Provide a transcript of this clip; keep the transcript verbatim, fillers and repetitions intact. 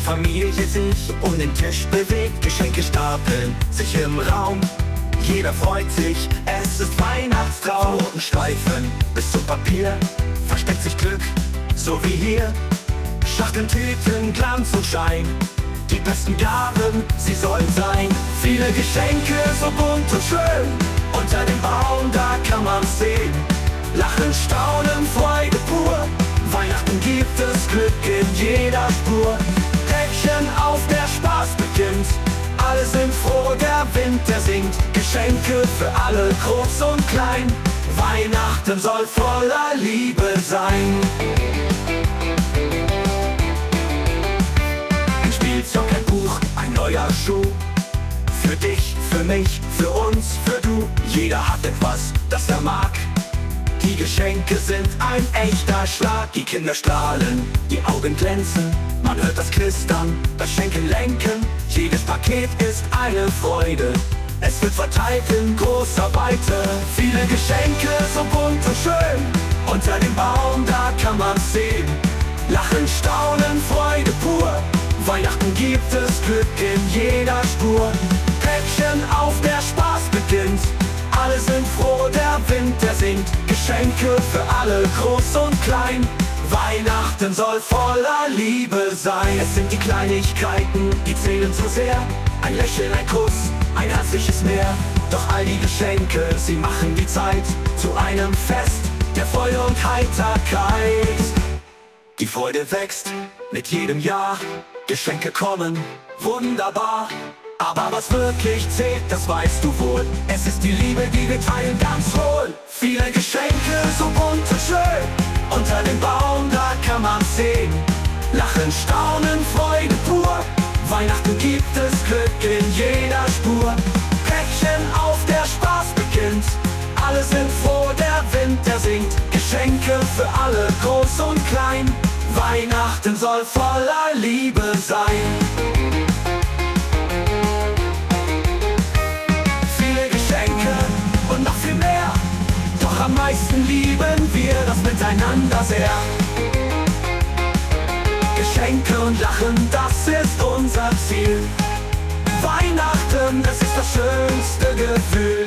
Familie sich um den Tisch bewegt, Geschenke stapeln sich im Raum. Jeder freut sich, es ist Weihnachtstraum. Roten Streifen bis zum Papier versteckt sich Glück, so wie hier. Schachteln, Tüten, Glanz und Schein, die besten Gaben, sie sollen sein. Viele Geschenke, so bunt und schön, unter dem Baum, da kann man's sehen. Lachen, Staunen, Freude pur, Weihnachten gibt es Glück in jeder Spur. Päckchen auf, der Spaß beginnt, alle sind froh, der Wind, der singt. Geschenke für alle, groß und klein, Weihnachten soll voller Liebe sein. Ein Spielzeug, ein Buch, ein neuer Schuh, für dich, für mich, für uns, für du. Jeder hat etwas, das er mag. Die Geschenke sind ein echter Schlag. Die Kinder strahlen, die Augen glänzen, man hört das Knistern, das Schenken lenken. Jedes Paket ist eine Freude, es wird verteilt in großer Weite. Viele Geschenke, so bunt und schön, unter dem Baum, da kann man's sehen. Lachen, Staunen, Freude pur, Weihnachten gibt es Glück in jeder Spur. Päckchen auf, der Spaß beginnt, alle sind froh, der Wind, der singt. Geschenke für alle, groß und klein, Weihnachten soll voller Liebe sein. Es sind die Kleinigkeiten, die zählen so sehr. Ein Lächeln, ein Kuss, ein herzliches Meer. Doch all die Geschenke, sie machen die Zeit zu einem Fest der Freude und Heiterkeit. Die Freude wächst mit jedem Jahr, Geschenke kommen, wunderbar. Aber was wirklich zählt, das weißt du wohl, es ist die Liebe, die wir teilen ganz wohl. Viele Geschenke, so bunt und schön, unter dem Baum, da kann man's sehen. Lachen, Staunen, Freude pur, Weihnachten gibt es Glück in jeder Spur. Päckchen auf, der Spaß beginnt, alle sind froh, der Wind, der singt. Geschenke für alle, groß und klein, Weihnachten soll voller Liebe sein. Am meisten lieben wir das Miteinander sehr. Geschenke und Lachen, das ist unser Ziel. Weihnachten, es ist das schönste Gefühl.